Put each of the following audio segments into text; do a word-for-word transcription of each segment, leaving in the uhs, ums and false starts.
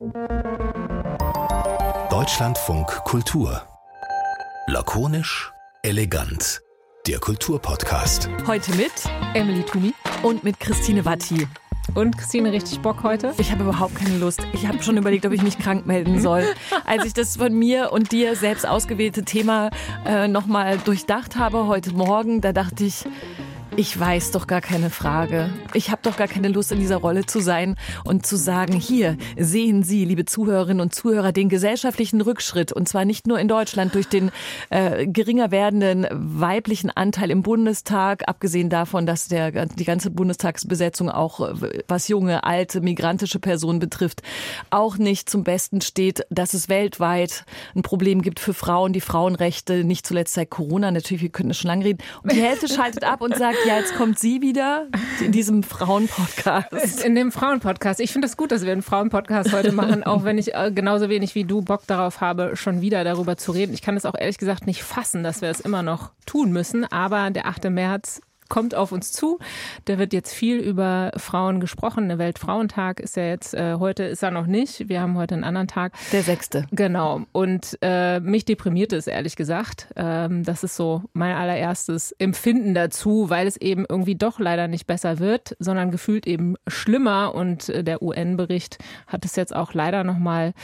Deutschlandfunk Kultur. Lakonisch, elegant. Der Kulturpodcast. Heute mit Emily Thumi und mit Christine Watti. Und Christine, richtig Bock heute? Ich habe überhaupt keine Lust. Ich habe schon überlegt, ob ich mich krank melden soll. Als ich das von mir und dir selbst ausgewählte Thema äh, nochmal durchdacht habe heute Morgen, da dachte ich, ich weiß doch gar keine Frage. Ich habe doch gar keine Lust, in dieser Rolle zu sein und zu sagen, hier sehen Sie, liebe Zuhörerinnen und Zuhörer, den gesellschaftlichen Rückschritt. Und zwar nicht nur in Deutschland durch den äh, geringer werdenden weiblichen Anteil im Bundestag, abgesehen davon, dass der, die ganze Bundestagsbesetzung auch, was junge, alte, migrantische Personen betrifft, auch nicht zum Besten steht, dass es weltweit ein Problem gibt für Frauen, die Frauenrechte, nicht zuletzt seit Corona. Natürlich, wir könnten schon lange reden. Und die Hälfte schaltet ab und sagt, ja, jetzt kommt sie wieder in diesem Frauenpodcast. In dem Frauenpodcast. Ich finde es das gut, dass wir einen Frauenpodcast heute machen, auch wenn ich genauso wenig wie du Bock darauf habe, schon wieder darüber zu reden. Ich kann es auch ehrlich gesagt nicht fassen, dass wir es immer noch tun müssen. Aber der achte März kommt auf uns zu. Da wird jetzt viel über Frauen gesprochen. Der Weltfrauentag ist ja jetzt, äh, heute ist er noch nicht. Wir haben heute einen anderen Tag. Der sechste. Genau. Und äh, mich deprimiert es, ehrlich gesagt. Ähm, das ist so mein allererstes Empfinden dazu, weil es eben irgendwie doch leider nicht besser wird, sondern gefühlt eben schlimmer. Und äh, der U N-Bericht hat es jetzt auch leider nochmal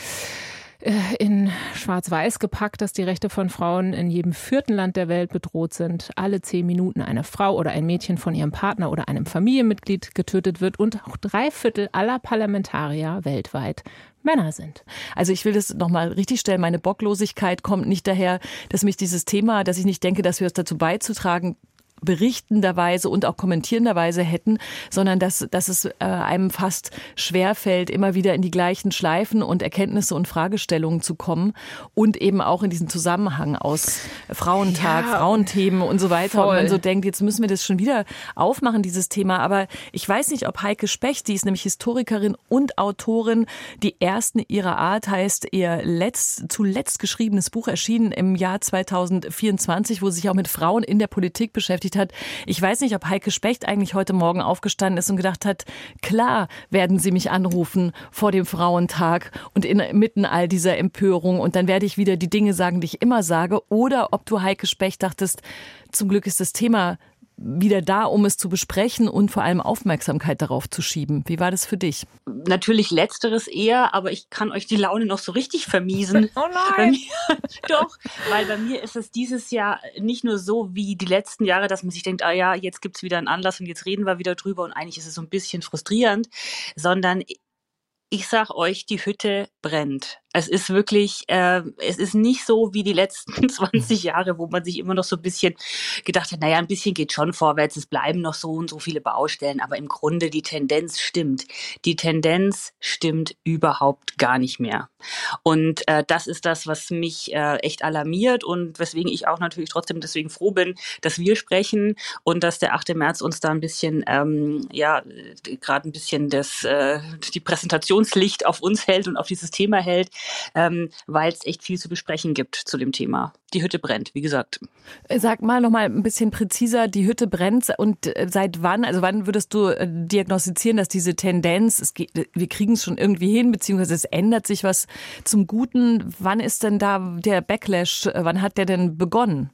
in Schwarz-Weiß gepackt, dass die Rechte von Frauen in jedem vierten Land der Welt bedroht sind. Alle zehn Minuten eine Frau oder ein Mädchen von ihrem Partner oder einem Familienmitglied getötet wird und auch drei Viertel aller Parlamentarier weltweit Männer sind. Also ich will das nochmal richtig stellen. Meine Bocklosigkeit kommt nicht daher, dass mich dieses Thema, dass ich nicht denke, dass wir es dazu beizutragen berichtenderweise und auch kommentierenderweise hätten, sondern dass, dass es äh, einem fast schwerfällt, immer wieder in die gleichen Schleifen und Erkenntnisse und Fragestellungen zu kommen und eben auch in diesen Zusammenhang aus Frauentag, ja, Frauenthemen und so weiter. Voll. Und man so denkt, jetzt müssen wir das schon wieder aufmachen, dieses Thema. Aber ich weiß nicht, ob Heike Specht, die ist nämlich Historikerin und Autorin, die ersten ihrer Art, heißt ihr letzt, zuletzt geschriebenes Buch, erschienen im Jahr zweitausendvierundzwanzig, wo sie sich auch mit Frauen in der Politik beschäftigt hat. Ich weiß nicht, ob Heike Specht eigentlich heute Morgen aufgestanden ist und gedacht hat, klar werden Sie mich anrufen vor dem Frauentag und inmitten all dieser Empörung und dann werde ich wieder die Dinge sagen, die ich immer sage. Oder ob du, Heike Specht, dachtest, zum Glück ist das Thema wieder da, um es zu besprechen und vor allem Aufmerksamkeit darauf zu schieben. Wie war das für dich? Natürlich letzteres eher, aber ich kann euch die Laune noch so richtig vermiesen. Oh nein! Bei mir, doch, weil bei mir ist es dieses Jahr nicht nur so wie die letzten Jahre, dass man sich denkt, ah ja, jetzt gibt's wieder einen Anlass und jetzt reden wir wieder drüber und eigentlich ist es so ein bisschen frustrierend, sondern ich sag euch, die Hütte brennt. Es ist wirklich, äh, es ist nicht so wie die letzten zwanzig Jahre, wo man sich immer noch so ein bisschen gedacht hat, naja, ein bisschen geht schon vorwärts, es bleiben noch so und so viele Baustellen, aber im Grunde die Tendenz stimmt. Die Tendenz stimmt überhaupt gar nicht mehr. Und äh, das ist das, was mich äh, echt alarmiert und weswegen ich auch natürlich trotzdem deswegen froh bin, dass wir sprechen und dass der achte März uns da ein bisschen, ähm, ja, gerade ein bisschen das, äh, die Präsentationslicht auf uns hält und auf dieses Thema hält. Ähm, weil es echt viel zu besprechen gibt zu dem Thema. Die Hütte brennt, wie gesagt. Sag mal noch mal ein bisschen präziser, die Hütte brennt und seit wann, also wann würdest du diagnostizieren, dass diese Tendenz, es geht, wir kriegen es schon irgendwie hin, beziehungsweise es ändert sich was zum Guten. Wann ist denn da der Backlash, wann hat der denn begonnen?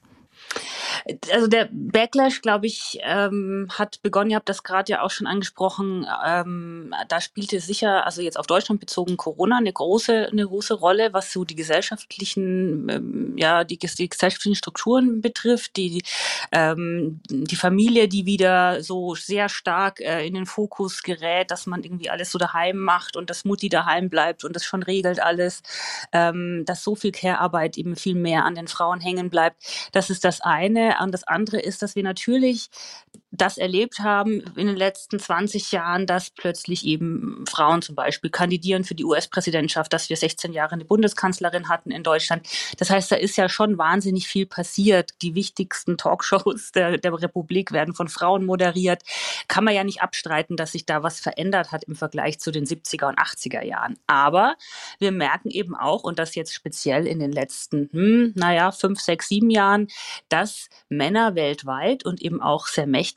Also der Backlash, glaube ich, ähm, hat begonnen, ihr habt das gerade ja auch schon angesprochen, ähm, da spielte sicher, also jetzt auf Deutschland bezogen, Corona eine große, eine große Rolle, was so die gesellschaftlichen, ähm, ja, die, die gesellschaftlichen Strukturen betrifft, die, ähm, die Familie, die wieder so sehr stark äh, in den Fokus gerät, dass man irgendwie alles so daheim macht und dass Mutti daheim bleibt und das schon regelt alles, ähm, dass so viel Care-Arbeit eben viel mehr an den Frauen hängen bleibt. Das ist das eine. Und das andere ist, dass wir natürlich das erlebt haben in den letzten zwanzig Jahren, dass plötzlich eben Frauen zum Beispiel kandidieren für die U S-Präsidentschaft, dass wir sechzehn Jahre eine Bundeskanzlerin hatten in Deutschland. Das heißt, da ist ja schon wahnsinnig viel passiert. Die wichtigsten Talkshows der, der Republik werden von Frauen moderiert. Kann man ja nicht abstreiten, dass sich da was verändert hat im Vergleich zu den siebziger und achtziger Jahren. Aber wir merken eben auch, und das jetzt speziell in den letzten, hm, naja, fünf, sechs, sieben Jahren, dass Männer weltweit und eben auch sehr mächtige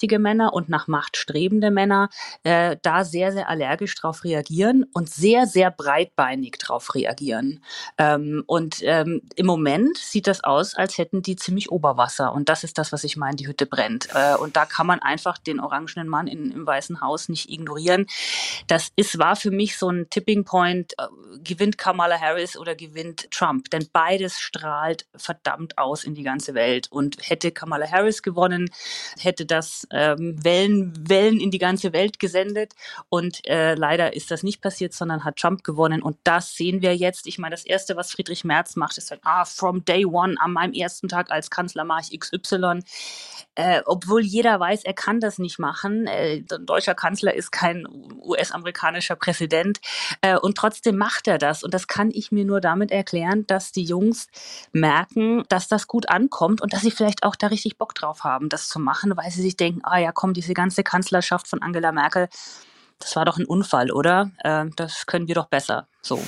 machtmächtige Männer und nach Macht strebende Männer äh, da sehr, sehr allergisch drauf reagieren und sehr, sehr breitbeinig drauf reagieren. Ähm, und ähm, im Moment sieht das aus, als hätten die ziemlich Oberwasser. Und das ist das, was ich meine, die Hütte brennt. Äh, und da kann man einfach den orangenen Mann in, im Weißen Haus nicht ignorieren. Das ist, war für mich so ein Tipping Point, äh, gewinnt Kamala Harris oder gewinnt Trump. Denn beides strahlt verdammt aus in die ganze Welt. Und hätte Kamala Harris gewonnen, hätte das ähm, Wellen, Wellen in die ganze Welt gesendet. Und äh, leider ist das nicht passiert, sondern hat Trump gewonnen. Und das sehen wir jetzt. Ich meine, das Erste, was Friedrich Merz macht, ist halt, ah, from day one, an meinem ersten Tag als Kanzler mache ich X Y. Äh, obwohl jeder weiß, er kann das nicht machen. Äh, ein deutscher Kanzler ist kein U S-amerikanischer Präsident. Äh, und trotzdem macht er das. Und das kann ich mir nur damit erklären, dass die Jungs merken, dass das gut ankommt und dass sie vielleicht auch da richtig Bock drauf haben, das zu machen, weil sie sich denken, ah ja, komm, diese ganze Kanzlerschaft von Angela Merkel, das war doch ein Unfall, oder? Äh, das können wir doch besser. So.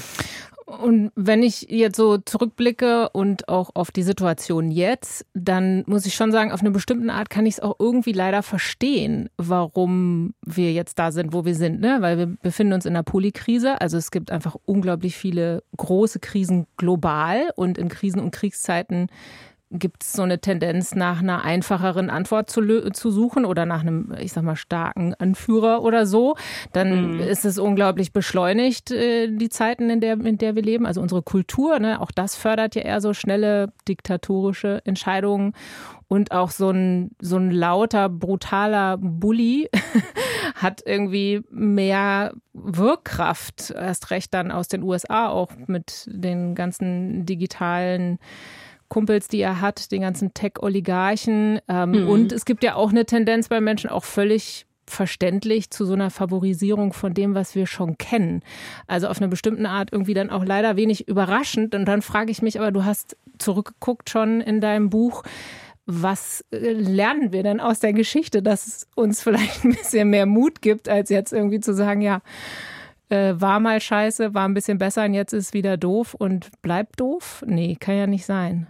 Und wenn ich jetzt so zurückblicke und auch auf die Situation jetzt, dann muss ich schon sagen, auf eine bestimmte Art kann ich es auch irgendwie leider verstehen, warum wir jetzt da sind, wo wir sind, ne? Weil wir befinden uns in einer Polykrise. Also es gibt einfach unglaublich viele große Krisen global und in Krisen- und Kriegszeiten gibt es so eine Tendenz, nach einer einfacheren Antwort zu, zu suchen oder nach einem, ich sag mal, starken Anführer oder so. Dann mhm. ist es unglaublich beschleunigt, die Zeiten, in der, in der wir leben. Also unsere Kultur, ne, auch das fördert ja eher so schnelle diktatorische Entscheidungen. Und auch so ein, so ein lauter, brutaler Bully hat irgendwie mehr Wirkkraft, erst recht dann aus den U S A, auch mit den ganzen digitalen Kumpels, die er hat, den ganzen Tech-Oligarchen. Ähm, mhm. Und es gibt ja auch eine Tendenz bei Menschen, auch völlig verständlich, zu so einer Favorisierung von dem, was wir schon kennen. Also auf eine bestimmte Art irgendwie dann auch leider wenig überraschend. Und dann frage ich mich, aber du hast zurückgeguckt schon in deinem Buch, was lernen wir denn aus der Geschichte, dass es uns vielleicht ein bisschen mehr Mut gibt, als jetzt irgendwie zu sagen, ja, äh, war mal scheiße, war ein bisschen besser und jetzt ist wieder doof und bleibt doof? Nee, kann ja nicht sein.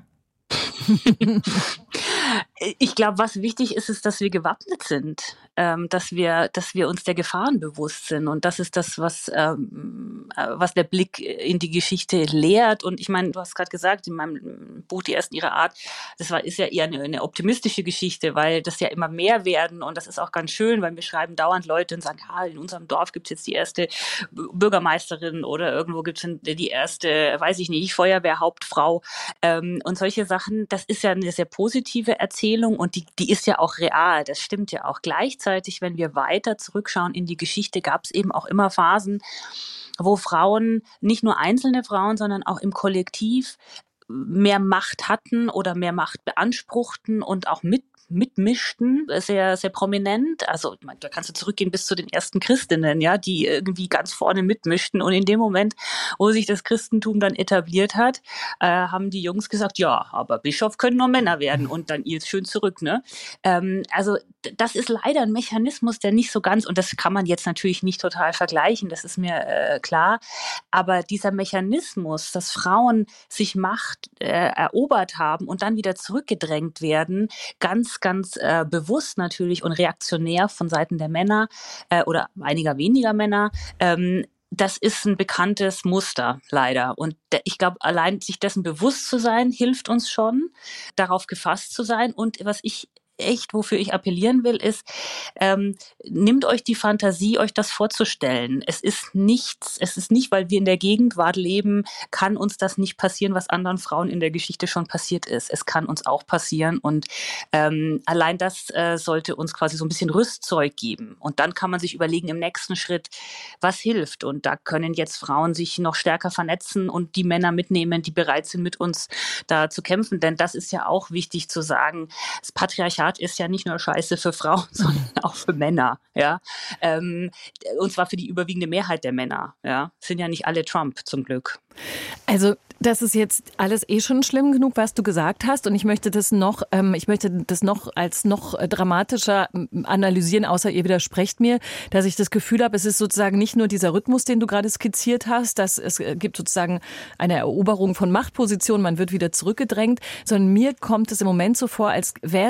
Ich glaube, was wichtig ist, ist, dass wir gewappnet sind, ähm, dass wir, dass wir uns der Gefahren bewusst sind. Und das ist das, was, ähm, was der Blick in die Geschichte lehrt. Und ich meine, du hast gerade gesagt, in meinem Buch Die Ersten ihrer Art, das war, ist ja eher eine, eine optimistische Geschichte, weil das ja immer mehr werden. Und das ist auch ganz schön, weil wir schreiben dauernd Leute und sagen, ja, in unserem Dorf gibt es jetzt die erste Bürgermeisterin oder irgendwo gibt es die erste, weiß ich nicht, Feuerwehrhauptfrau. Ähm, und solche Sachen, das ist ja eine sehr positive Erzählung und die, die ist ja auch real, das stimmt ja auch. Gleichzeitig, wenn wir weiter zurückschauen in die Geschichte, gab es eben auch immer Phasen, wo Frauen, nicht nur einzelne Frauen, sondern auch im Kollektiv mehr Macht hatten oder mehr Macht beanspruchten und auch mit mitmischten, sehr, sehr prominent. Also da kannst du zurückgehen bis zu den ersten Christinnen, ja, die irgendwie ganz vorne mitmischten. Und in dem Moment, wo sich das Christentum dann etabliert hat, äh, haben die Jungs gesagt, ja, aber Bischof können nur Männer werden und dann ihr schön zurück, ne? Ähm, also das ist leider ein Mechanismus, der nicht so ganz, und das kann man jetzt natürlich nicht total vergleichen, das ist mir äh, klar, aber dieser Mechanismus, dass Frauen sich Macht äh, erobert haben und dann wieder zurückgedrängt werden, ganz ganz äh, bewusst natürlich und reaktionär von Seiten der Männer äh, oder einiger weniger Männer, ähm, das ist ein bekanntes Muster, leider. Und ich glaube, allein sich dessen bewusst zu sein, hilft uns schon, darauf gefasst zu sein. Und was ich echt, wofür ich appellieren will, ist, ähm, nehmt euch die Fantasie, euch das vorzustellen. Es ist nichts, es ist nicht, weil wir in der Gegenwart leben, kann uns das nicht passieren, was anderen Frauen in der Geschichte schon passiert ist. Es kann uns auch passieren und ähm, allein das äh, sollte uns quasi so ein bisschen Rüstzeug geben. Und dann kann man sich überlegen im nächsten Schritt, was hilft. Und da können jetzt Frauen sich noch stärker vernetzen und die Männer mitnehmen, die bereit sind, mit uns da zu kämpfen. Denn das ist ja auch wichtig zu sagen. Das Patriarchat ist ja nicht nur scheiße für Frauen, sondern auch für Männer, ja. Ähm, und zwar für die überwiegende Mehrheit der Männer, ja. Sind ja nicht alle Trump, zum Glück. Also das ist jetzt alles eh schon schlimm genug, was du gesagt hast. Und ich möchte das noch, ähm, ich möchte das noch als noch dramatischer analysieren, außer ihr widersprecht mir, dass ich das Gefühl habe, es ist sozusagen nicht nur dieser Rhythmus, den du gerade skizziert hast, dass es gibt sozusagen eine Eroberung von Machtpositionen, man wird wieder zurückgedrängt, sondern mir kommt es im Moment so vor, als wäre es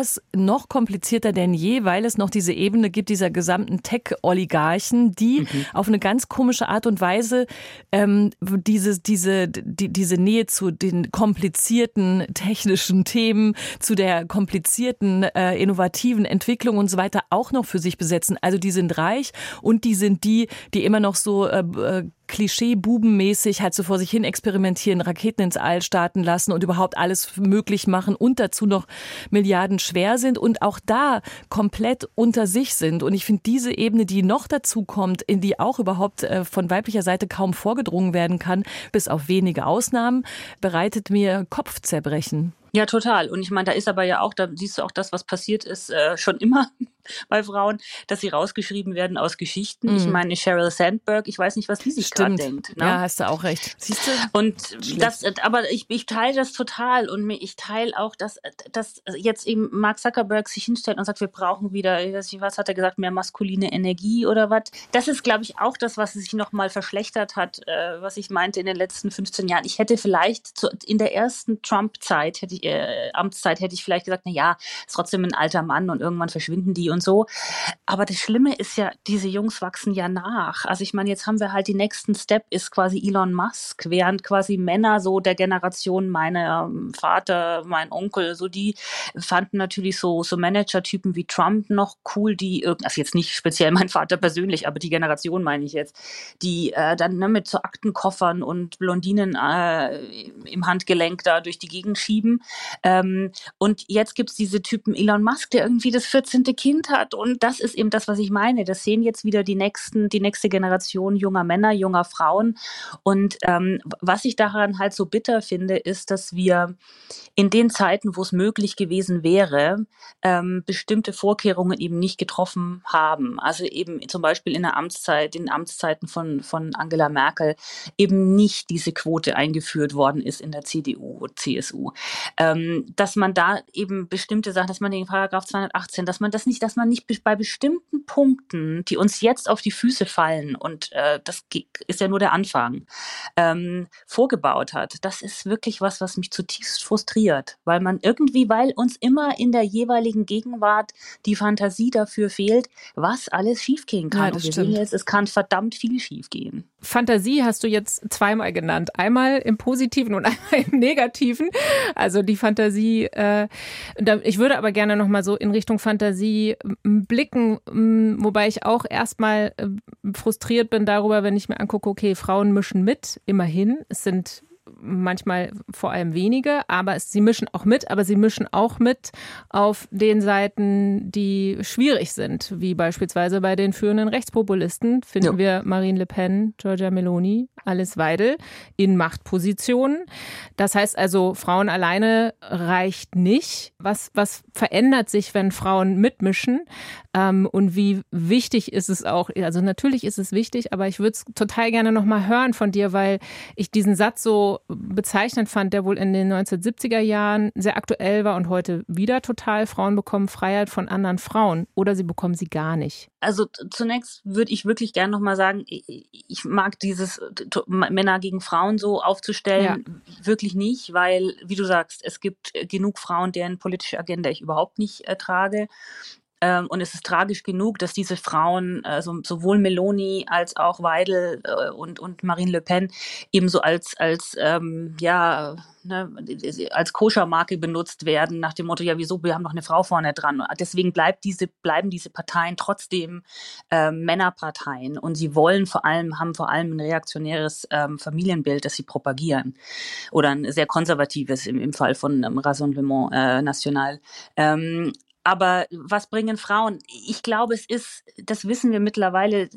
noch komplizierter denn je, weil es noch diese Ebene gibt, dieser gesamten Tech-Oligarchen, die mhm. auf eine ganz komische Art und Weise ähm, diese, diese, die, diese Nähe zu den komplizierten technischen Themen, zu der komplizierten äh, innovativen Entwicklung und so weiter auch noch für sich besetzen. Also die sind reich und die sind die, die immer noch so äh, äh, Klischee-Bubenmäßig halt so vor sich hin experimentieren, Raketen ins All starten lassen und überhaupt alles möglich machen und dazu noch Milliarden schwer sind und auch da komplett unter sich sind. Und ich finde diese Ebene, die noch dazu kommt, in die auch überhaupt von weiblicher Seite kaum vorgedrungen werden kann, bis auf wenige Ausnahmen, bereitet mir Kopfzerbrechen. Ja, total. Und ich meine, da ist aber ja auch, da siehst du auch das, was passiert ist, äh, schon immer bei Frauen, dass sie rausgeschrieben werden aus Geschichten. Mm. Ich meine, Sheryl Sandberg, ich weiß nicht, was die sich gerade denkt. Ne? Ja, hast du auch recht. Siehst du? Und Schlecht. das, aber ich, ich teile das total und ich teile auch, dass, dass jetzt eben Mark Zuckerberg sich hinstellt und sagt, wir brauchen wieder, was hat er gesagt, mehr maskuline Energie oder was. Das ist, glaube ich, auch das, was sich nochmal verschlechtert hat, äh, was ich meinte in den letzten fünfzehn Jahren. Ich hätte vielleicht zu, in der ersten Trump-Zeit, hätte ich Äh, Amtszeit hätte ich vielleicht gesagt, na ja, ist trotzdem ein alter Mann und irgendwann verschwinden die und so. Aber das Schlimme ist ja, diese Jungs wachsen ja nach. Also ich meine, jetzt haben wir halt die nächsten Step ist quasi Elon Musk, während quasi Männer so der Generation, meiner Vater, mein Onkel, so die fanden natürlich so, so Manager-Typen wie Trump noch cool, die, also jetzt nicht speziell mein Vater persönlich, aber die Generation meine ich jetzt, die äh, dann ne, mit so Aktenkoffern und Blondinen äh, im Handgelenk da durch die Gegend schieben. Ähm, und jetzt gibt's diese Typen Elon Musk, der irgendwie das vierzehnte Kind hat. Und das ist eben das, was ich meine. Das sehen jetzt wieder die nächsten, die nächste Generation junger Männer, junger Frauen. Und ähm, was ich daran halt so bitter finde, ist, dass wir in den Zeiten, wo es möglich gewesen wäre, ähm, bestimmte Vorkehrungen eben nicht getroffen haben. Also eben zum Beispiel in der Amtszeit, in Amtszeiten von, von Angela Merkel eben nicht diese Quote eingeführt worden ist in der C D U und C S U. Ähm, dass man da eben bestimmte Sachen, dass man den Paragraph zweihundertachtzehn, dass man das nicht, dass man nicht bei bestimmten Punkten, die uns jetzt auf die Füße fallen und äh, das ist ja nur der Anfang, ähm, vorgebaut hat. Das ist wirklich was, was mich zutiefst frustriert, weil man irgendwie, weil uns immer in der jeweiligen Gegenwart die Fantasie dafür fehlt, was alles schiefgehen kann. Ja, das und wir stimmt. sehen jetzt, es kann verdammt viel schiefgehen. Fantasie hast du jetzt zweimal genannt. Einmal im Positiven und einmal im Negativen. Also die Fantasie, äh, ich würde aber gerne nochmal so in Richtung Fantasie blicken, wobei ich auch erstmal frustriert bin darüber, wenn ich mir angucke, okay, Frauen mischen mit, immerhin. Es sind manchmal vor allem wenige, aber es, sie mischen auch mit, aber sie mischen auch mit auf den Seiten, die schwierig sind, wie beispielsweise bei den führenden Rechtspopulisten finden ja. wir Marine Le Pen, Giorgia Meloni, Alice Weidel in Machtpositionen. Das heißt also, Frauen alleine reicht nicht. Was, was verändert sich, wenn Frauen mitmischen? Ähm, und wie wichtig ist es auch? Also natürlich ist es wichtig, aber ich würde es total gerne nochmal hören von dir, weil ich diesen Satz so bezeichnend fand, der wohl in den neunzehnhundertsiebziger Jahren sehr aktuell war und heute wieder total. Frauen bekommen Freiheit von anderen Frauen oder sie bekommen sie gar nicht. Also zunächst würde ich wirklich gerne nochmal sagen, ich mag dieses Männer gegen Frauen so aufzustellen, ja. wirklich nicht, weil, wie du sagst, es gibt genug Frauen, deren politische Agenda ich überhaupt nicht äh, trage. Ähm, und es ist tragisch genug, dass diese Frauen, also sowohl Meloni als auch Weidel äh, und, und Marine Le Pen, ebenso als, als ähm, ja, ne, als Koschermarke benutzt werden, nach dem Motto, ja, wieso, wir haben noch eine Frau vorne dran. Deswegen bleibt diese, bleiben diese Parteien trotzdem äh, Männerparteien. Und sie wollen vor allem, haben vor allem ein reaktionäres ähm, Familienbild, das sie propagieren. Oder ein sehr konservatives im, im Fall von ähm, Rassemblement äh, National. Ähm, Aber was bringen Frauen? Ich glaube, es ist, das wissen wir mittlerweile,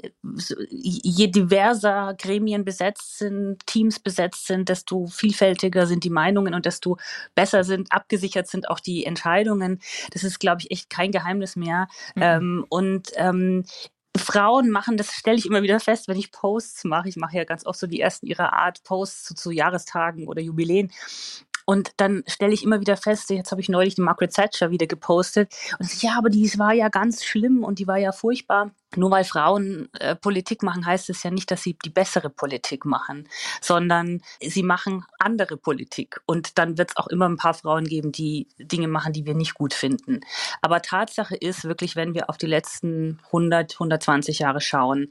je diverser Gremien besetzt sind, Teams besetzt sind, desto vielfältiger sind die Meinungen und desto besser sind, abgesichert sind auch die Entscheidungen. Das ist, glaube ich, echt kein Geheimnis mehr. Mhm. Ähm, und ähm, Frauen machen, das stelle ich immer wieder fest, wenn ich Posts mache. Ich mache ja ganz oft so die ersten ihrer Art Posts zu, zu Jahrestagen oder Jubiläen. Und dann stelle ich immer wieder fest, jetzt habe ich neulich die Margaret Thatcher wieder gepostet. Und ich, ja, aber die war ja ganz schlimm und die war ja furchtbar. Nur weil Frauen äh, Politik machen, heißt es ja nicht, dass sie die bessere Politik machen, sondern sie machen andere Politik. Und dann wird es auch immer ein paar Frauen geben, die Dinge machen, die wir nicht gut finden. Aber Tatsache ist wirklich, wenn wir auf die letzten hundert, hundertzwanzig Jahre schauen,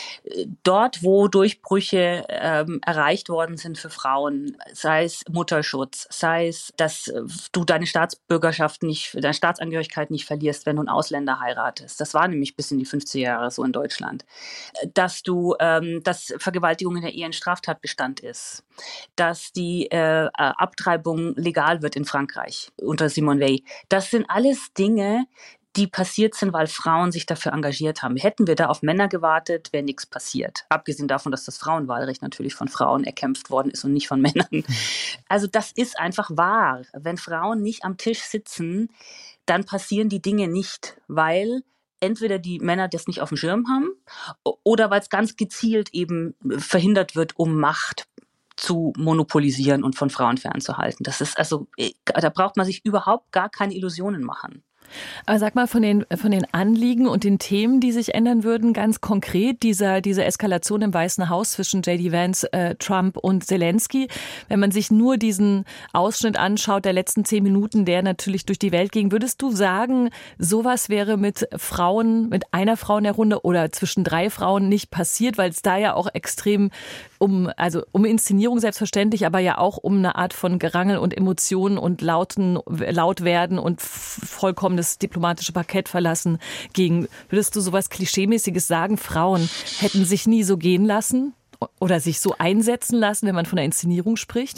dort, wo Durchbrüche ähm, erreicht worden sind für Frauen, sei es Mutterschutz, sei es, dass äh, du deine Staatsbürgerschaft nicht, deine Staatsangehörigkeit nicht verlierst, wenn du einen Ausländer heiratest. Das war nämlich bis in die fünfziger Jahre so in Deutschland. Dass du, ähm, dass Vergewaltigung in der Ehe ein Straftatbestand ist. Dass die äh, Abtreibung legal wird in Frankreich unter Simone Veil. Das sind alles Dinge, die passiert sind, weil Frauen sich dafür engagiert haben. Hätten wir da auf Männer gewartet, wäre nichts passiert. Abgesehen davon, dass das Frauenwahlrecht natürlich von Frauen erkämpft worden ist und nicht von Männern. Also das ist einfach wahr. Wenn Frauen nicht am Tisch sitzen, dann passieren die Dinge nicht, weil entweder die Männer das nicht auf dem Schirm haben oder weil es ganz gezielt eben verhindert wird, um Macht zu monopolisieren und von Frauen fernzuhalten. Das ist also, da braucht man sich überhaupt gar keine Illusionen machen. Aber sag mal, von den, von den Anliegen und den Themen, die sich ändern würden, ganz konkret, dieser, diese Eskalation im Weißen Haus zwischen J D Vance, äh, Trump und Zelensky, wenn man sich nur diesen Ausschnitt anschaut der letzten zehn Minuten, der natürlich durch die Welt ging, würdest du sagen, sowas wäre mit Frauen, mit einer Frau in der Runde oder zwischen drei Frauen nicht passiert, weil es da ja auch extrem um, also um Inszenierung selbstverständlich, aber ja auch um eine Art von Gerangel und Emotionen und lauten, laut werden und vollkommen das diplomatische Parkett verlassen gegen, würdest du sowas Klischeemäßiges sagen, Frauen hätten sich nie so gehen lassen oder sich so einsetzen lassen, wenn man von der Inszenierung spricht?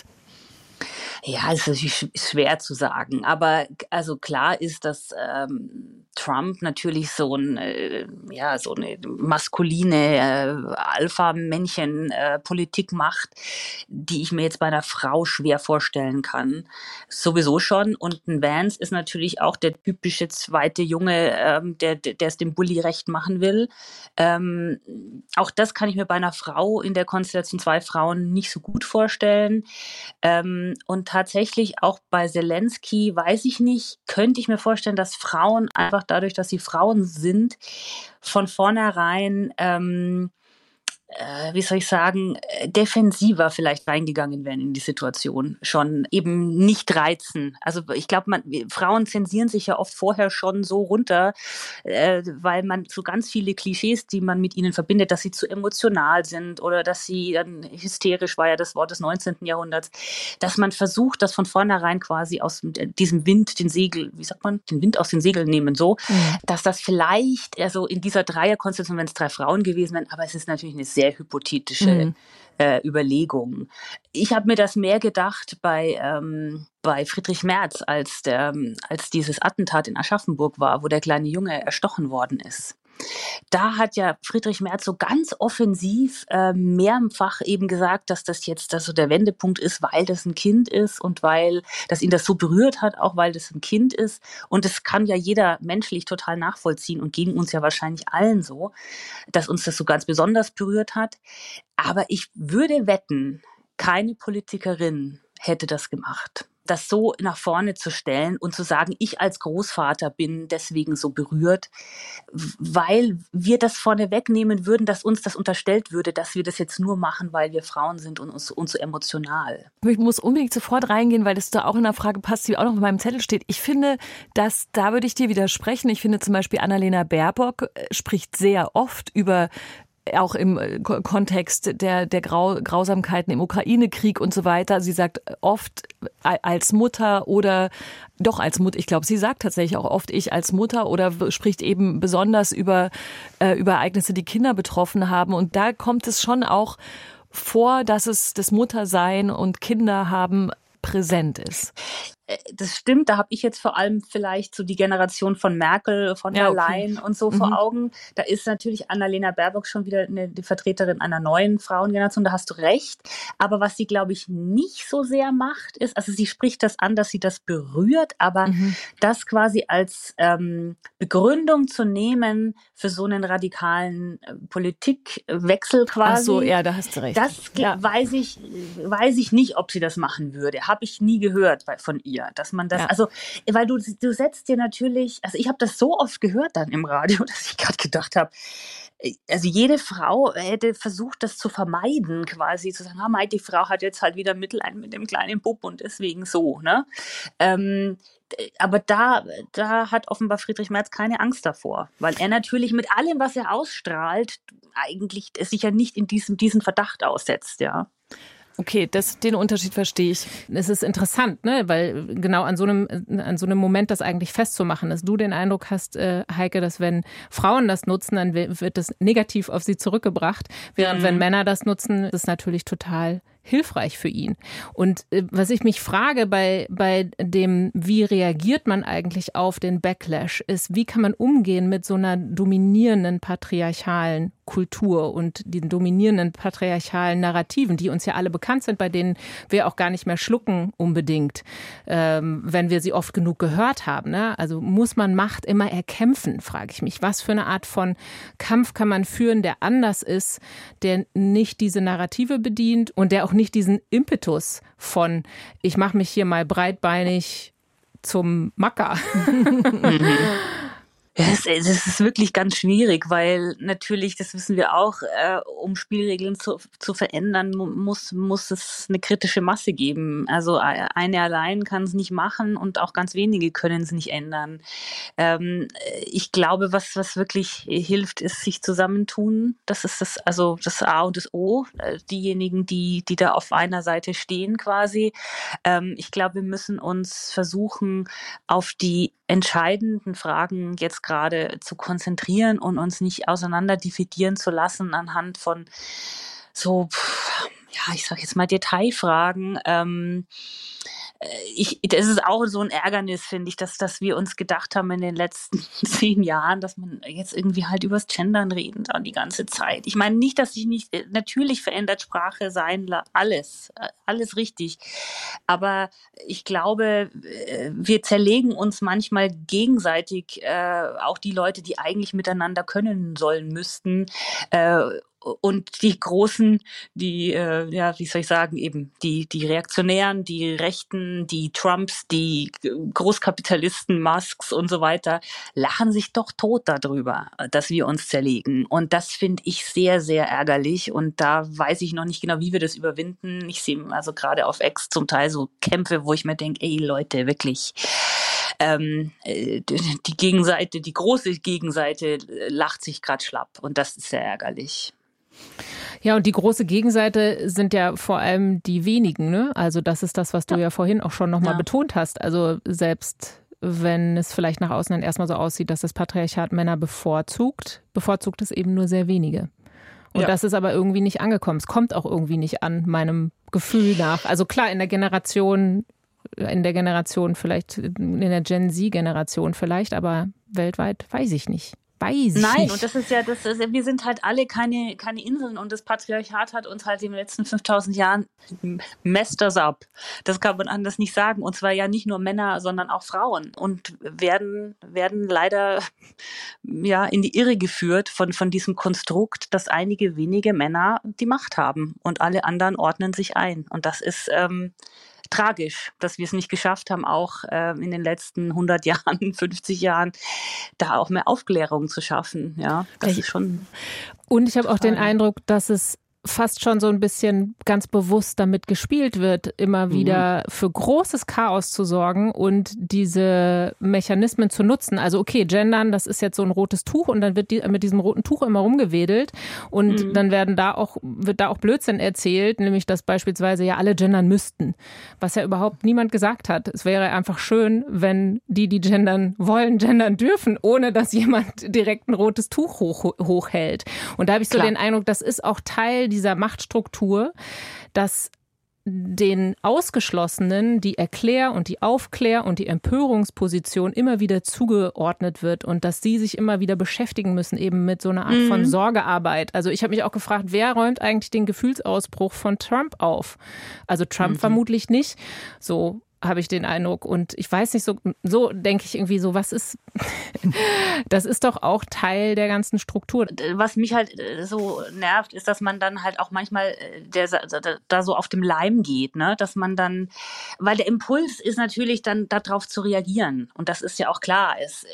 Ja, es ist schwer zu sagen, aber also klar ist, dass ähm, Trump natürlich so ein äh, ja so eine maskuline äh, Alpha-Männchen-Politik äh, macht, die ich mir jetzt bei einer Frau schwer vorstellen kann. Sowieso schon. Und ein Vance ist natürlich auch der typische zweite Junge, ähm, der der es dem Bully recht machen will. Ähm, auch das kann ich mir bei einer Frau in der Konstellation zwei Frauen nicht so gut vorstellen. Ähm, und tatsächlich auch bei Zelensky, weiß ich nicht, könnte ich mir vorstellen, dass Frauen einfach dadurch, dass sie Frauen sind, von vornherein, ähm, äh, wie soll ich sagen, defensiver vielleicht reingegangen wären in die Situation, schon eben nicht reizen. Also ich glaube, man Frauen zensieren sich ja oft vorher schon so runter, äh, weil man so ganz viele Klischees, die man mit ihnen verbindet, dass sie zu emotional sind oder dass sie dann hysterisch, war ja das Wort des neunzehnten Jahrhunderts, dass man versucht, das von vornherein quasi aus diesem Wind, den Segel, wie sagt man, den Wind aus den Segeln nehmen, so, mhm. dass das vielleicht, also in dieser Dreierkonstellation, wenn es drei Frauen gewesen wären, aber es ist natürlich eine sehr hypothetische mhm. äh, Überlegung. Ich habe mir das mehr gedacht bei, ähm, bei Friedrich Merz, als, der, als dieses Attentat in Aschaffenburg war, wo der kleine Junge erstochen worden ist. Da hat ja Friedrich Merz so ganz offensiv äh, mehrfach eben gesagt, dass das jetzt dass so der Wendepunkt ist, weil das ein Kind ist und weil dass ihn das so berührt hat, auch weil das ein Kind ist. Und das kann ja jeder menschlich total nachvollziehen und ging uns ja wahrscheinlich allen so, dass uns das so ganz besonders berührt hat. Aber ich würde wetten, keine Politikerin hätte das gemacht. Das so nach vorne zu stellen und zu sagen, ich als Großvater bin deswegen so berührt, weil wir das vorne wegnehmen würden, dass uns das unterstellt würde, dass wir das jetzt nur machen, weil wir Frauen sind und uns, uns so emotional. Ich muss unbedingt sofort reingehen, weil das da auch in einer Frage passt, die auch noch auf meinem Zettel steht. Ich finde, dass da würde ich dir widersprechen. Ich finde zum Beispiel Annalena Baerbock spricht sehr oft über auch im Kontext der, der Grau, Grausamkeiten im Ukraine-Krieg und so weiter. Sie sagt oft als Mutter oder doch als Mutter, ich glaube, sie sagt tatsächlich auch oft ich als Mutter oder spricht eben besonders über, äh, über Ereignisse, die Kinder betroffen haben. Und da kommt es schon auch vor, dass es das Muttersein und Kinder haben präsent ist. Das stimmt, da habe ich jetzt vor allem vielleicht so die Generation von Merkel, von der ja, okay. Leyen und so mhm. vor Augen. Da ist natürlich Annalena Baerbock schon wieder eine, die Vertreterin einer neuen Frauengeneration, da hast du recht. Aber was sie, glaube ich, nicht so sehr macht, ist, also sie spricht das an, dass sie das berührt, aber mhm. das quasi als ähm, Begründung zu nehmen für so einen radikalen äh, Politikwechsel quasi. Ach so, ja, da hast du recht. Das ja. weiß ich, weiß ich nicht, ob sie das machen würde. Habe ich nie gehört von ihr. ihr, dass man das, Ja. also, weil du, du setzt dir natürlich, also ich habe das so oft gehört dann im Radio, dass ich gerade gedacht habe, also jede Frau hätte versucht, das zu vermeiden, quasi zu sagen, ah, mei, die Frau hat jetzt halt wieder Mittel ein mit dem kleinen Bub und deswegen so, ne? Ähm, aber da, da hat offenbar Friedrich Merz keine Angst davor, weil er natürlich mit allem, was er ausstrahlt, eigentlich sich ja nicht in diesem, diesen Verdacht aussetzt, ja. Okay, das, den Unterschied verstehe ich. Es ist interessant, ne, weil genau an so einem, an so einem Moment das eigentlich festzumachen, dass du den Eindruck hast, äh, Heike, dass wenn Frauen das nutzen, dann wird das negativ auf sie zurückgebracht, während mhm. wenn Männer das nutzen, ist es natürlich total hilfreich für ihn. Und äh, was ich mich frage bei, bei dem, wie reagiert man eigentlich auf den Backlash, ist, wie kann man umgehen mit so einer dominierenden patriarchalen Kultur und den dominierenden patriarchalen Narrativen, die uns ja alle bekannt sind, bei denen wir auch gar nicht mehr schlucken unbedingt, ähm, wenn wir sie oft genug gehört haben. Ne? Also muss man Macht immer erkämpfen, frage ich mich. Was für eine Art von Kampf kann man führen, der anders ist, der nicht diese Narrative bedient und der auch nicht diesen Impetus von, ich mache mich hier mal breitbeinig zum Macker. Mhm. Das, das ist wirklich ganz schwierig, weil natürlich, das wissen wir auch, äh, um Spielregeln zu, zu verändern, muss, muss es eine kritische Masse geben. Also eine allein kann es nicht machen und auch ganz wenige können es nicht ändern. Ähm, ich glaube, was, was wirklich hilft, ist sich zusammentun. Das ist das, also das A und das O, diejenigen, die, die da auf einer Seite stehen quasi. Ähm, ich glaube, wir müssen uns versuchen, auf die entscheidenden Fragen jetzt gerade zu konzentrieren und uns nicht auseinander dividieren zu lassen anhand von so, ja, ich sag jetzt mal Detailfragen. Ähm, ich, das ist auch so ein Ärgernis, finde ich, dass, dass wir uns gedacht haben in den letzten zehn Jahren, dass man jetzt irgendwie halt übers Gendern reden dann die ganze Zeit. Ich meine nicht, dass sich nicht, natürlich verändert Sprache sein, alles, alles richtig. Aber ich glaube, wir zerlegen uns manchmal gegenseitig, äh, auch die Leute, die eigentlich miteinander können sollen müssten, äh, und die Großen, die, äh, ja, wie soll ich sagen, eben die, die Reaktionären, die Rechten, die Trumps, die Großkapitalisten, Musks und so weiter, lachen sich doch tot darüber, dass wir uns zerlegen. Und das finde ich sehr, sehr ärgerlich. Und da weiß ich noch nicht genau, wie wir das überwinden. Ich sehe also gerade auf X zum Teil so Kämpfe, wo ich mir denke, ey Leute, wirklich, ähm, die Gegenseite, die große Gegenseite lacht sich gerade schlapp. Und das ist sehr ärgerlich. Ja, und die große Gegenseite sind ja vor allem die wenigen, ne? Also das ist das, was du ja, ja vorhin auch schon nochmal ja. betont hast. Also selbst wenn es vielleicht nach außen dann erstmal so aussieht, dass das Patriarchat Männer bevorzugt, bevorzugt es eben nur sehr wenige. Und ja. das ist aber irgendwie nicht angekommen. Es kommt auch irgendwie nicht an, meinem Gefühl nach. Also klar, in der Generation, in der Generation vielleicht, in der Gen Z-Generation vielleicht, aber weltweit weiß ich nicht. Weiß ich Nein, nicht. und das ist ja, das ist, wir sind halt alle keine, keine Inseln und das Patriarchat hat uns halt in den letzten fünftausend Jahren messed us up. Das kann man anders nicht sagen. Und zwar ja nicht nur Männer, sondern auch Frauen und werden, werden leider ja in die Irre geführt von, von diesem Konstrukt, dass einige wenige Männer die Macht haben und alle anderen ordnen sich ein. Und das ist, ähm, tragisch, dass wir es nicht geschafft haben, auch äh, in den letzten hundert Jahren, fünfzig Jahren, da auch mehr Aufklärung zu schaffen. Ja, das ich, ist schon. Und ich habe auch den Eindruck, dass es fast schon so ein bisschen ganz bewusst damit gespielt wird, immer wieder mhm. für großes Chaos zu sorgen und diese Mechanismen zu nutzen. Also okay, gendern, das ist jetzt so ein rotes Tuch und dann wird die, mit diesem roten Tuch immer rumgewedelt und mhm. dann werden da auch, wird da auch Blödsinn erzählt, nämlich dass beispielsweise ja alle gendern müssten, was ja überhaupt niemand gesagt hat. Es wäre einfach schön, wenn die, die gendern wollen, gendern dürfen, ohne dass jemand direkt ein rotes Tuch hoch, hochhält. Und da habe ich so Klar. den Eindruck, das ist auch Teil dieser Machtstruktur, dass den Ausgeschlossenen die Erklär- und die Aufklär- und die Empörungsposition immer wieder zugeordnet wird und dass sie sich immer wieder beschäftigen müssen eben mit so einer Art mhm. von Sorgearbeit. Also ich habe mich auch gefragt, wer räumt eigentlich den Gefühlsausbruch von Trump auf? Also Trump mhm. vermutlich nicht. So habe ich den Eindruck. Und ich weiß nicht, so, so denke ich irgendwie so, was ist, das ist doch auch Teil der ganzen Struktur. Was mich halt so nervt, ist, dass man dann halt auch manchmal der, da so auf dem Leim geht, ne? Dass man dann, weil der Impuls ist natürlich dann darauf zu reagieren. Und das ist ja auch klar. Es,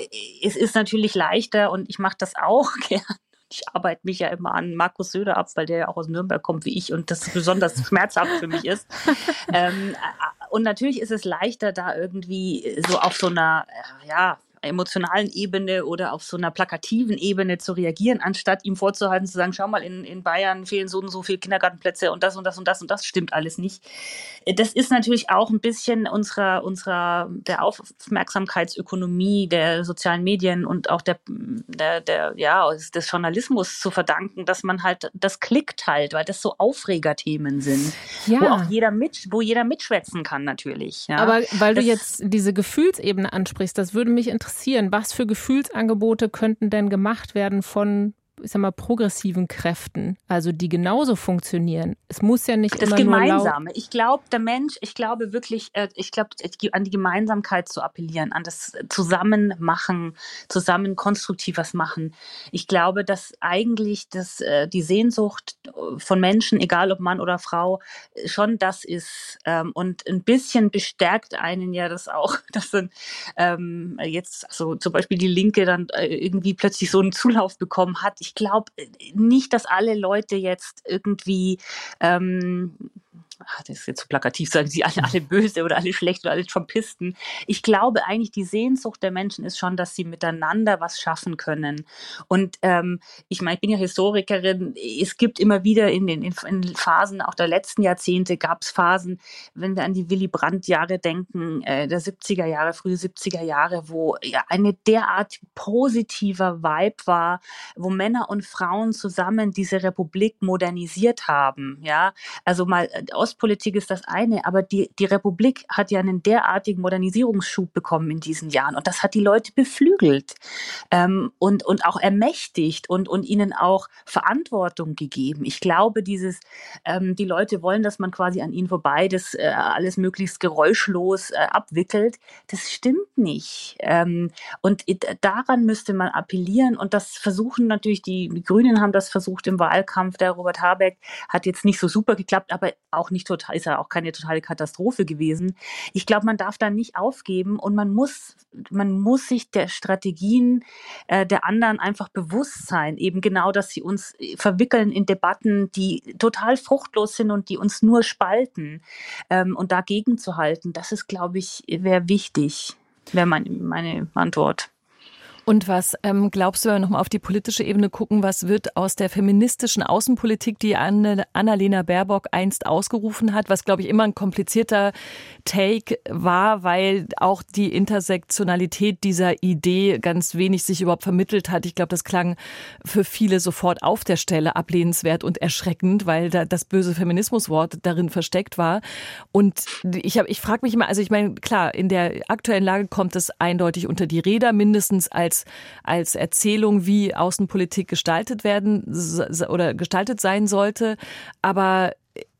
es ist natürlich leichter und ich mache das auch gern. Ich arbeite mich ja immer an Markus Söder ab, weil der ja auch aus Nürnberg kommt wie ich und das besonders schmerzhaft für mich ist. ähm, und natürlich ist es leichter, da irgendwie so auf so einer, ja, emotionalen Ebene oder auf so einer plakativen Ebene zu reagieren, anstatt ihm vorzuhalten, zu sagen, schau mal, in, in Bayern fehlen so und so viele Kindergartenplätze und das und das und das und das stimmt alles nicht. Das ist natürlich auch ein bisschen unserer, unserer der Aufmerksamkeitsökonomie der sozialen Medien und auch der, der, der, ja, des Journalismus zu verdanken, dass man halt, das klickt halt, weil das so Aufregerthemen sind, ja. wo auch jeder mit, wo jeder mitschwätzen kann natürlich. Ja. Aber weil das, du jetzt diese Gefühlsebene ansprichst, das würde mich interessieren. Was für Gefühlsangebote könnten denn gemacht werden von, ich sag mal, progressiven Kräften, also die genauso funktionieren? Es muss ja nicht das immer Gemeinsame. Nur laut ich glaube, der Mensch, ich glaube wirklich, ich glaube, an die Gemeinsamkeit zu appellieren, an das Zusammenmachen, zusammen konstruktiv was machen. Ich glaube, dass eigentlich das, die Sehnsucht von Menschen, egal ob Mann oder Frau, schon das ist. Und ein bisschen bestärkt einen ja das auch, dass dann ähm, jetzt so zum Beispiel die Linke dann irgendwie plötzlich so einen Zulauf bekommen hat. Ich glaube nicht, dass alle Leute jetzt irgendwie ähm, das ist jetzt so plakativ, sagen sie alle, alle böse oder alle schlecht oder alle Trumpisten. Ich glaube eigentlich, die Sehnsucht der Menschen ist schon, dass sie miteinander was schaffen können. Und ähm, ich meine, ich bin ja Historikerin, es gibt immer wieder in den in, in Phasen, auch der letzten Jahrzehnte gab es Phasen, wenn wir an die Willy Brandt-Jahre denken, äh, der siebziger Jahre, frühe siebziger Jahre, wo ja eine derart positiver Vibe war, wo Männer und Frauen zusammen diese Republik modernisiert haben. Ja, also mal Ostpolitik ist das eine, aber die, die Republik hat ja einen derartigen Modernisierungsschub bekommen in diesen Jahren und das hat die Leute beflügelt ähm, und, und auch ermächtigt und, und ihnen auch Verantwortung gegeben. Ich glaube, dieses, ähm, die Leute wollen, dass man quasi an ihnen vorbei das äh, alles möglichst geräuschlos äh, abwickelt. Das stimmt nicht. Ähm, und daran müsste man appellieren und das versuchen natürlich, die, die Grünen haben das versucht im Wahlkampf, der Robert Habeck hat jetzt nicht so super geklappt, aber auch nicht total, ist ja auch keine totale Katastrophe gewesen. Ich glaube, man darf da nicht aufgeben und man muss, man muss sich der Strategien äh, der anderen einfach bewusst sein, eben genau, dass sie uns verwickeln in Debatten, die total fruchtlos sind und die uns nur spalten ähm, und dagegen zu halten, das ist, glaube ich, wäre wichtig, wäre meine, meine Antwort. Und was ähm, glaubst du, wenn wir nochmal auf die politische Ebene gucken, was wird aus der feministischen Außenpolitik, die Anne, Annalena Baerbock einst ausgerufen hat, was, glaube ich, immer ein komplizierter Take war, weil auch die Intersektionalität dieser Idee ganz wenig sich überhaupt vermittelt hat. Ich glaube, das klang für viele sofort auf der Stelle ablehnenswert und erschreckend, weil da das böse Feminismuswort darin versteckt war. Und ich, hab, ich frage mich immer, also ich meine, klar, in der aktuellen Lage kommt es eindeutig unter die Räder, mindestens als als Erzählung, wie Außenpolitik gestaltet werden oder gestaltet sein sollte. Aber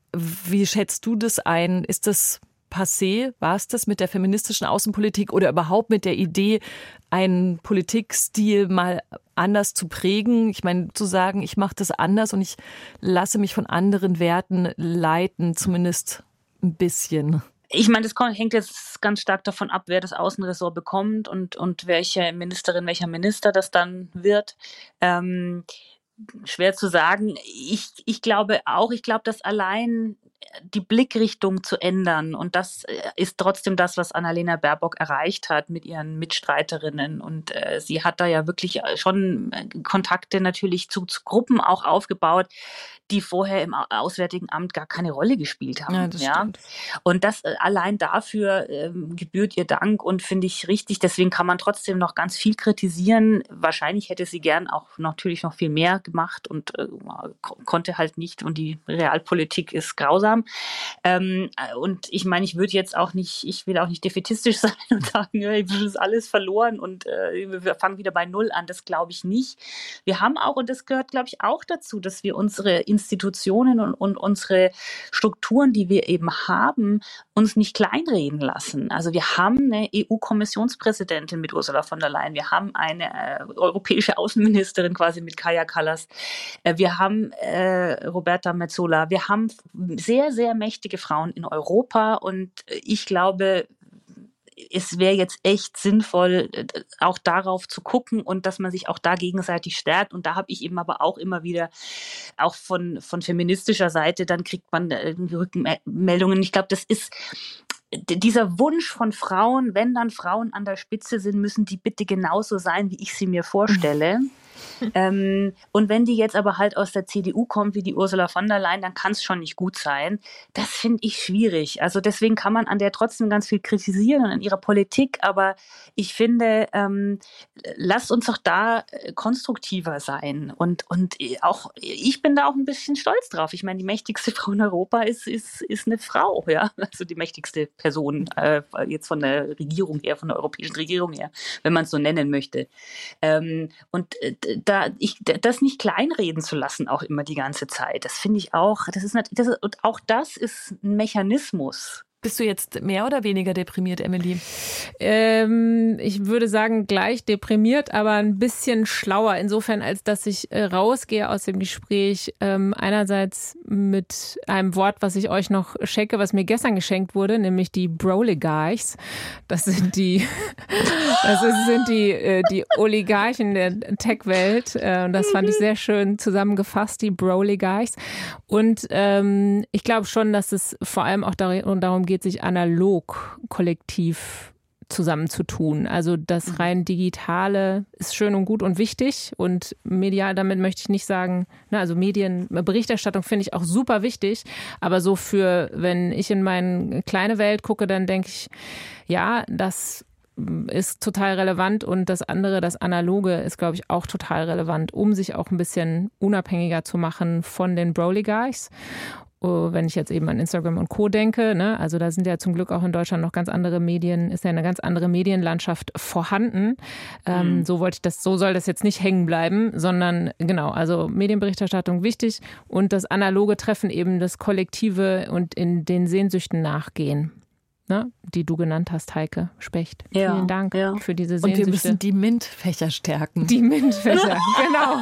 wie schätzt du das ein? Ist das passé? War es das mit der feministischen Außenpolitik oder überhaupt mit der Idee, einen Politikstil mal anders zu prägen? Ich meine, zu sagen, ich mache das anders und ich lasse mich von anderen Werten leiten, zumindest ein bisschen. Ich meine, das hängt jetzt ganz stark davon ab, wer das Außenressort bekommt und, und welche Ministerin, welcher Minister das dann wird. Ähm, schwer zu sagen. Ich, ich glaube auch, ich glaube, dass allein die Blickrichtung zu ändern und das ist trotzdem das, was Annalena Baerbock erreicht hat mit ihren Mitstreiterinnen und äh, sie hat da ja wirklich schon Kontakte natürlich zu, zu Gruppen auch aufgebaut, die vorher im Auswärtigen Amt gar keine Rolle gespielt haben. Ja, das ja? stimmt. Und das äh, allein dafür ähm, gebührt ihr Dank und finde ich richtig. Deswegen kann man trotzdem noch ganz viel kritisieren. Wahrscheinlich hätte sie gern auch natürlich noch viel mehr gemacht und äh, konnte halt nicht und die Realpolitik ist grausam. grausam. Ähm, und ich meine, ich würde jetzt auch nicht, ich will auch nicht defätistisch sein und sagen, ja, es ist alles verloren und äh, wir fangen wieder bei Null an. Das glaube ich nicht. Wir haben auch, und das gehört, glaube ich, auch dazu, dass wir unsere Institutionen und, und unsere Strukturen, die wir eben haben, uns nicht kleinreden lassen. Also wir haben eine E U-Kommissionspräsidentin mit Ursula von der Leyen, wir haben eine äh, europäische Außenministerin quasi mit Kaja Kallas, äh, wir haben äh, Roberta Metsola, wir haben sehr, sehr mächtige Frauen in Europa und ich glaube, es wäre jetzt echt sinnvoll, auch darauf zu gucken und dass man sich auch da gegenseitig stärkt. Und da habe ich eben aber auch immer wieder, auch von, von feministischer Seite, dann kriegt man Rückmeldungen. Ich glaube, das ist dieser Wunsch von Frauen, wenn dann Frauen an der Spitze sind, müssen die bitte genauso sein, wie ich sie mir vorstelle. ähm, und wenn die jetzt aber halt aus der C D U kommt, wie die Ursula von der Leyen, dann kann es schon nicht gut sein. Das finde ich schwierig. Also deswegen kann man an der trotzdem ganz viel kritisieren und an ihrer Politik, aber ich finde, ähm, lasst uns doch da konstruktiver sein. Und, und auch ich bin da auch ein bisschen stolz drauf. Ich meine, die mächtigste Frau in Europa ist, ist, ist eine Frau, ja, also die mächtigste Person äh, jetzt von der Regierung her, von der europäischen Regierung her, wenn man es so nennen möchte. Ähm, und äh, da ich das nicht kleinreden zu lassen, auch immer die ganze Zeit, das finde ich auch, das ist, nicht, das ist und auch das ist ein Mechanismus. Bist du jetzt mehr oder weniger deprimiert, Emily? Ähm, ich würde sagen, gleich deprimiert, aber ein bisschen schlauer. Insofern, als dass ich äh, rausgehe aus dem Gespräch. Ähm, einerseits mit einem Wort, was ich euch noch schenke, was mir gestern geschenkt wurde, nämlich die Broligarchs. Das sind die, das ist, sind die, äh, die Oligarchen der Tech-Welt. Äh, und das fand ich sehr schön zusammengefasst, die Broligarchs. Und ähm, ich glaube schon, dass es vor allem auch darum, darum geht, sich analog kollektiv zusammenzutun. Also das rein Digitale ist schön und gut und wichtig und medial, damit möchte ich nicht sagen, na, also Medien, Berichterstattung finde ich auch super wichtig, aber so für, wenn ich in meine kleine Welt gucke, dann denke ich, ja, das ist total relevant und das andere, das Analoge, ist, glaube ich, auch total relevant, um sich auch ein bisschen unabhängiger zu machen von den Broligarchs. Wenn ich jetzt eben an Instagram und Co. denke, ne, also da sind ja zum Glück auch in Deutschland noch ganz andere Medien, ist ja eine ganz andere Medienlandschaft vorhanden. Ähm, mhm. So wollte ich das, so soll das jetzt nicht hängen bleiben, sondern genau, also Medienberichterstattung wichtig und das analoge Treffen eben das Kollektive und in den Sehnsüchten nachgehen. Ne, die du genannt hast, Heike Specht. Ja, Vielen Dank ja. für diese Sehnsüchte. Und wir müssen die MINT-Fächer stärken. Die MINT-Fächer, genau.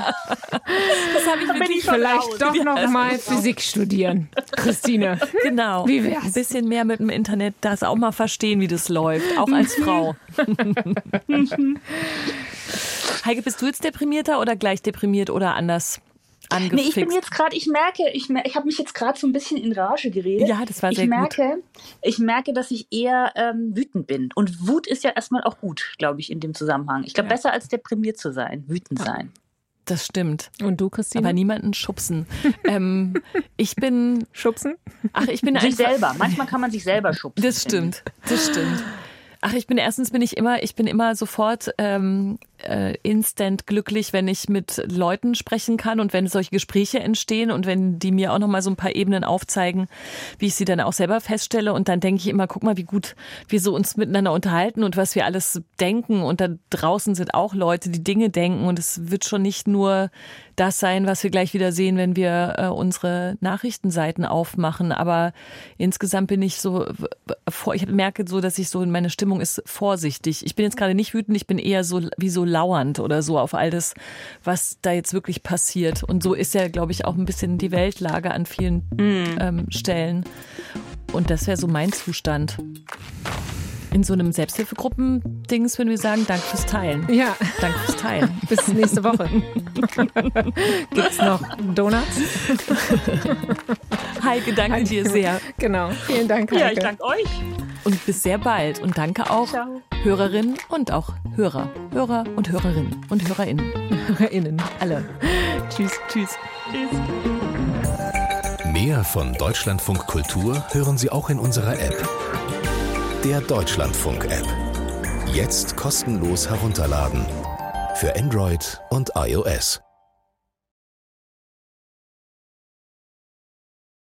Das habe ich mit ich vielleicht doch noch mal Physik studieren, Christine. Genau. Wie wär's? Ein bisschen mehr mit dem Internet, das auch mal verstehen, wie das läuft, auch als Frau. Heike, bist du jetzt deprimierter oder gleich deprimiert oder anders? Nee, ich bin jetzt gerade, ich merke, ich, ich habe mich jetzt gerade so ein bisschen in Rage geredet. Ja, das war sehr ich merke, gut. Ich merke, dass ich eher ähm, wütend bin. Und Wut ist ja erstmal auch gut, glaube ich, in dem Zusammenhang. Ich glaube, ja. besser als deprimiert zu sein, wütend ja. sein. Das stimmt. Und du, Christine? Aber niemanden schubsen. ähm, ich bin... Schubsen? Ach, ich bin sich selber. Manchmal kann man sich selber schubsen. Das stimmt, das stimmt. Ach, ich bin erstens bin ich immer, ich bin immer sofort ähm, äh, instant glücklich, wenn ich mit Leuten sprechen kann und wenn solche Gespräche entstehen und wenn die mir auch noch mal so ein paar Ebenen aufzeigen, wie ich sie dann auch selber feststelle. Und dann denke ich immer, guck mal, wie gut wir so uns miteinander unterhalten und was wir alles denken. Und da draußen sind auch Leute, die Dinge denken. Und es wird schon nicht nur das sein, was wir gleich wieder sehen, wenn wir äh, unsere Nachrichtenseiten aufmachen. Aber insgesamt bin ich so, ich merke so, dass ich so, meine Stimmung ist vorsichtig. Ich bin jetzt gerade nicht wütend, ich bin eher so wie so lauernd oder so auf all das, was da jetzt wirklich passiert. Und so ist ja, glaube ich, auch ein bisschen die Weltlage an vielen mm. ähm, Stellen. Und das wäre so mein Zustand. In so einem Selbsthilfegruppen-Dings würden wir sagen, danke fürs Teilen. Ja. Danke fürs Teilen. Bis nächste Woche. Gibt's noch Donuts? Heike, danke Heike. dir sehr. Genau. Vielen Dank, Heike. Ja, ich danke euch. Und bis sehr bald. Und danke auch Ciao. Hörerinnen und auch Hörer. Hörer und Hörerinnen und HörerInnen. HörerInnen. Alle. Tschüss. Tschüss. Tschüss. Mehr von Deutschlandfunk Kultur hören Sie auch in unserer App. Der Deutschlandfunk-App. Jetzt kostenlos herunterladen. Für Android und iOS.